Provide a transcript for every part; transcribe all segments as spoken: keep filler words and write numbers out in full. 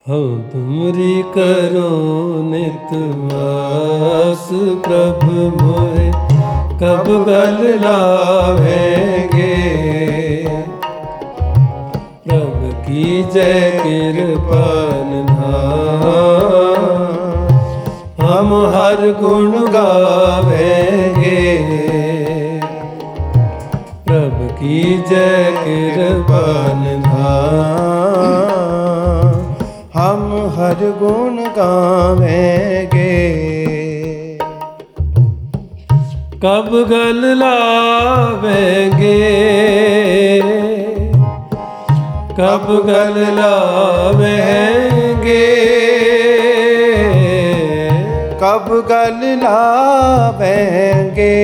हम तुमरी करो नित वास प्रभु मोहे कब गल लावेंगे। प्रभु की जय कृपा निधान हम हर गुण गावेंगे। प्रभु की जय कृपा निधान हम हर गुण गावेंगे। कब गल लावेंगे, कब गल लावेंगे, कब गल लावेंगे,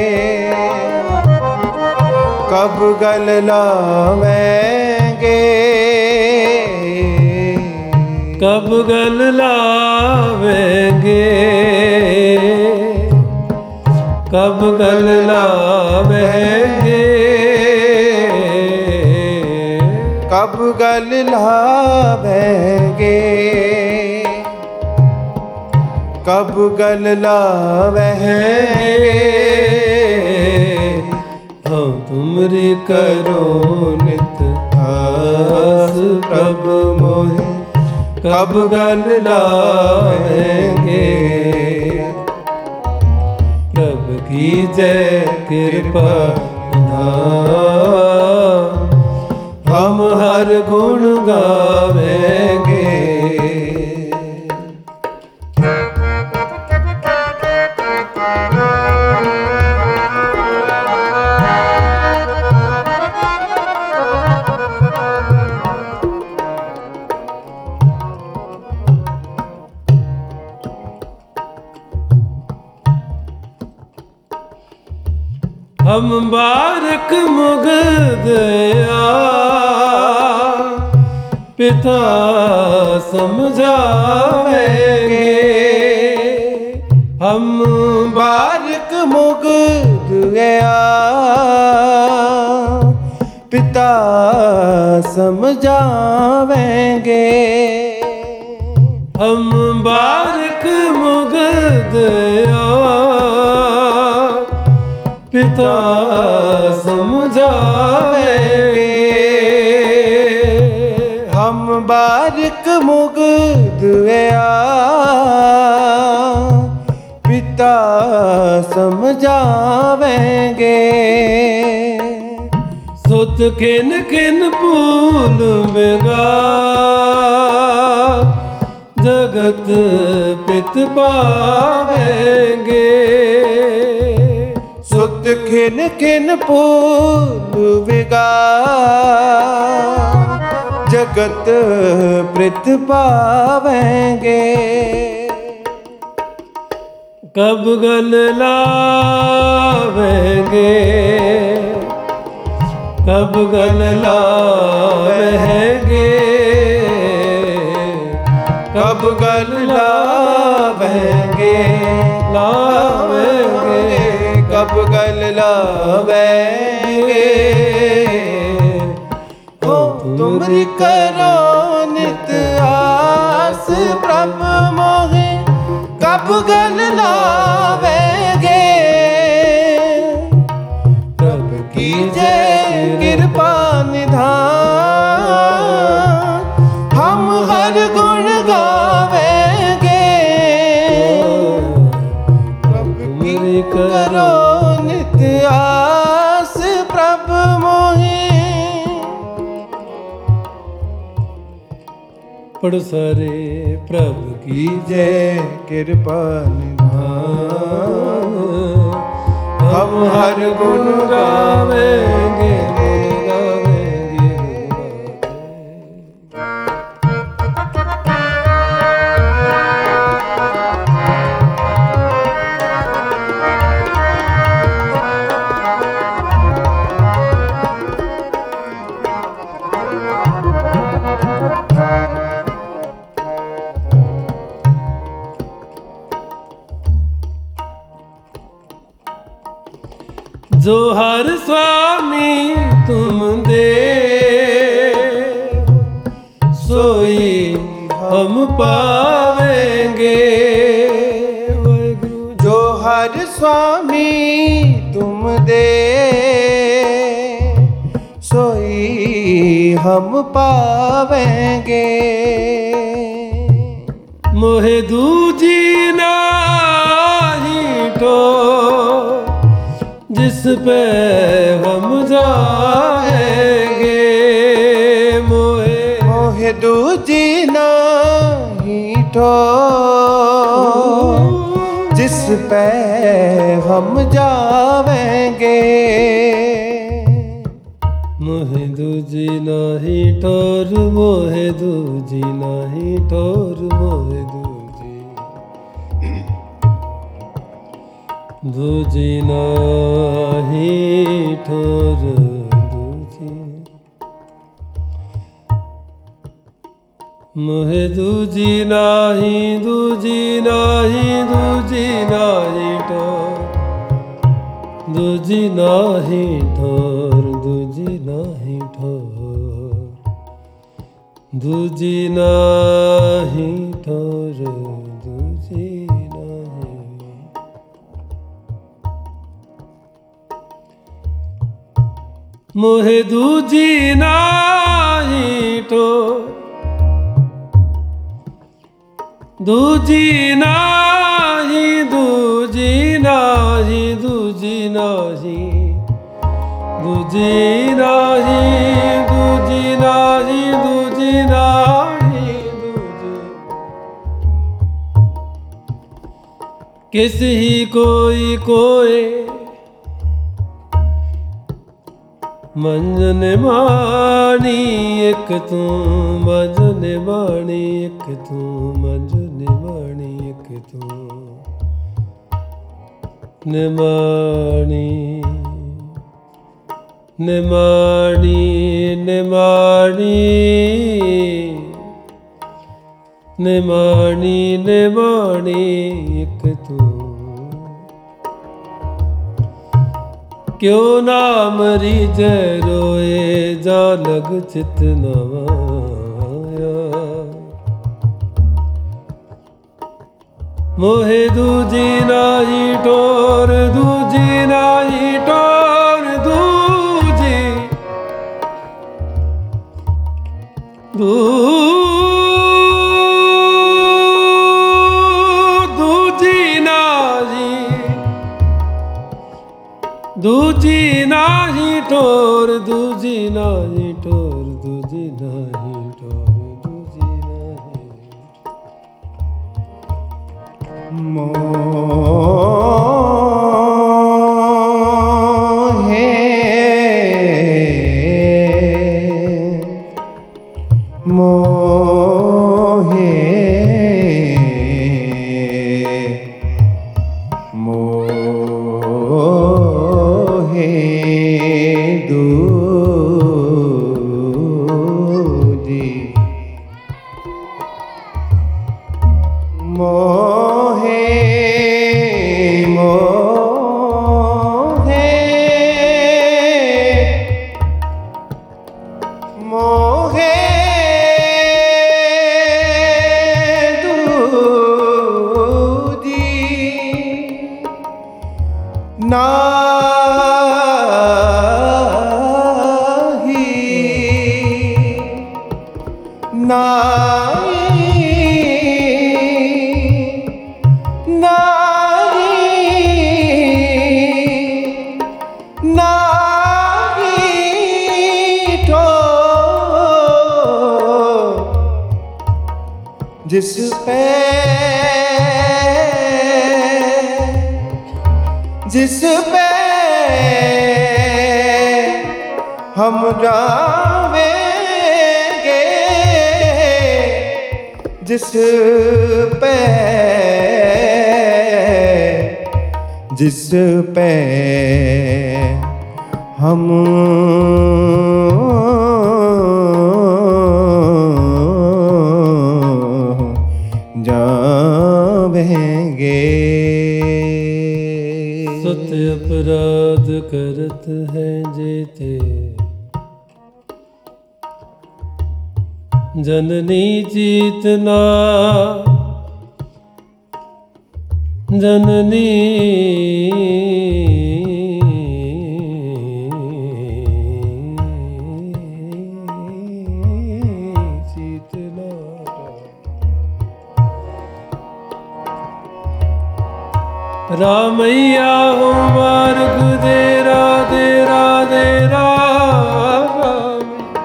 कब गल लावेंगे, कब गल लावेंगे, कब गल लावेंगे, कब गल लावेंगे, कब गल लावेंगे। हम तुमरी करो नित आस प्रभु मोहे कब गल लावेंगे। प्रभु की जय कृपा निधान हम हर गुण गावेंगे। हम बारक मुगदया पिता समझावेंगे। हम बारक मुगदया पिता समझावेंगे। हम बारक मुगदया पिता समझावेंगे। हम बारिक मुगदया पिता समझावेंगे। सुत किन किन फूल बेगा जगत पित पावेंगे। सुत खिन खिन फूल विगा जगत प्रित पावेंगे। कब गल लावेंगे, कब गल लावेंगे, कब गल लावेंगे, लावेंगे, कब गल लावेंगे। हो तुमरी करो नित आस प्रभु मोहे कब गल लावेंगे। प्रभु की जय कृपा निधान हम हर गुण गावेंगे। प्रभु की करो नित आस प्रभु मोहे। पढ़ो सारे। प्रभु की जय कृपा निधान हम हर गुण गावेंगे, गावेंगे। जो हर स्वामी तुम दे सोई हम पावेंगे। जो हर स्वामी तुम दे सोई हम पावेंगे। मोहे दूजी नाही तो जिस पे हम जाएंगे। मोहे मोहे दूजी नाही तो जिस पे हम जावेंगे। मोहे दूजी नाही ठोर, मोहे दूजी नाही ठोर, मोहे दूजी दूजी नाही ठोर, दूजी मोहे दूजी नाही, दूजी नाही, दूजी नाही ठोर, दूजी नाही ठोर, दूजी नाही ठोर, दूजी नाही ठोर, दूजी नाही। मोहे दूजी नाही ठोर, दूजी नाही, दूजी नाही, दूजी नाही, दूजी नाही, दूजी नाही, दूजी नाही, दूजी किसी ही कोई कोई मंजन मानी एक तू, मंजन मानी एक तू, मंजन मानी एक तू, निमानी निमानी निमानी निमानी निमानी एक तू। क्यों नाम रीझे रोए जा लग चित नवाया। मोहे दूजी नाही ठोर, दूजी नाही ठोर, दूजी दू दूजी नाही, दूजी नाही ठोर, दूजी नाही ठोर, दूजी नाही ठोर, दूजी नाही। मोहे मोहे मोहे दूजी मोहे मोहे मोहे दूजी नाही नाही नाही नाही ठोर जिस पे जिस पे हम जावेंगे। जिस पे जिस पे हम जावेंगे। सत्य अपराध करत है जेते जननी चेतना जननी चेतना रामैया हो मार्ग दे राधे राधे राम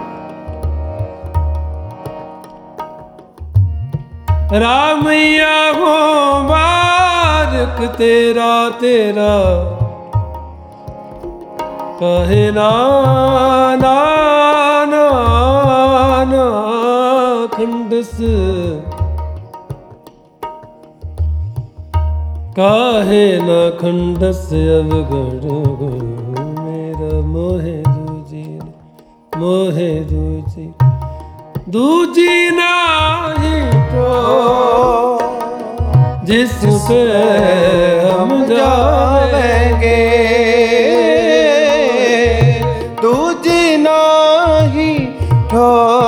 रामैया हो मार्ग तेरा तेरा कहे ना ना ना ना खंडस काहे न खंडस अवगढ़ मेरा मोहे दूजी मोहे दूजी दूजी नाही तो जिस पे हम जाएंगे दूजी नाही ठो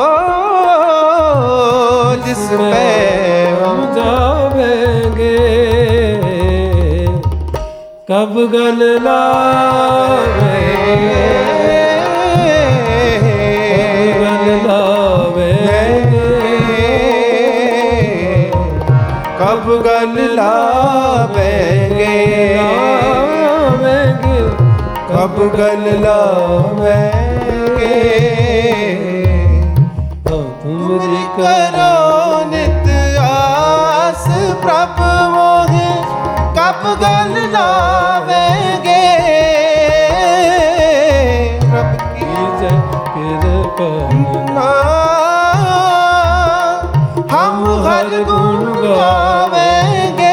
जिस पे हम जाएंगे कब गल लावे गल लावे कब गल लावेंगे आवेंगे कब गल लावेंगे तुमरी करो नित आस प्रभु मोहे कब गल लावेंगे प्रभु की जय कृपा हम हर गुण गावेंगे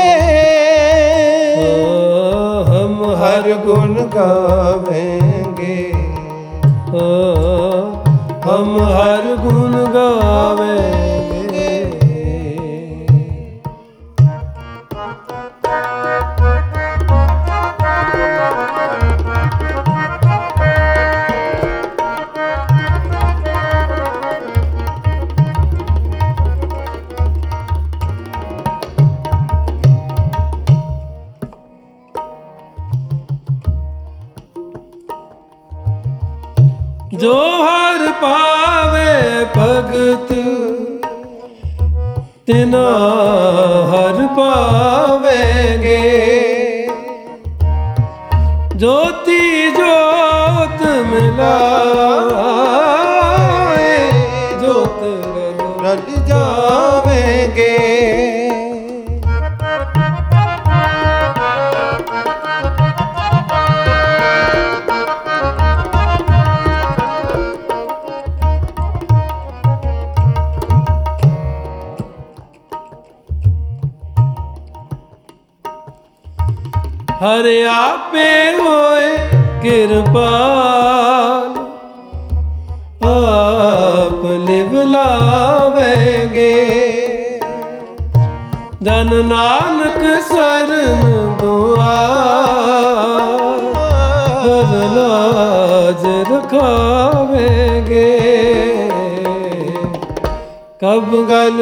हम हर गुण गावेंगे हम हर गुण गावेंगे जो हर पावे भगत तिना हर पावेंगे ज्योति जोत मिलाए जोत रल जावेंगे हर आपे होए कृपाल आप लिवलावेंगे धन नानक शरण दुआ लाज रखावेंगे कब गल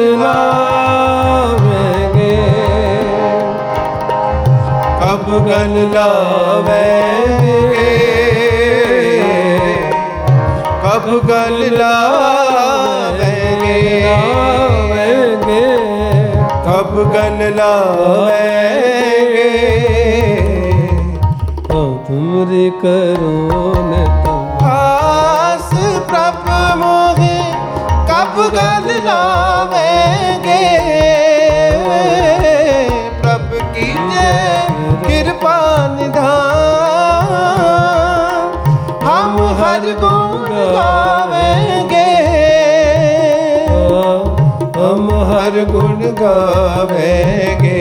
लावेंगे कब गल लावेंगे कब गल लावेंगे कब गल लावेंगे तुमरी करो न आस प्रभु मोहे कब गल लावेंगे प्रभु की जय कृपा निधान हम हर गुण गावेंगे हम हर गुण गावेंगे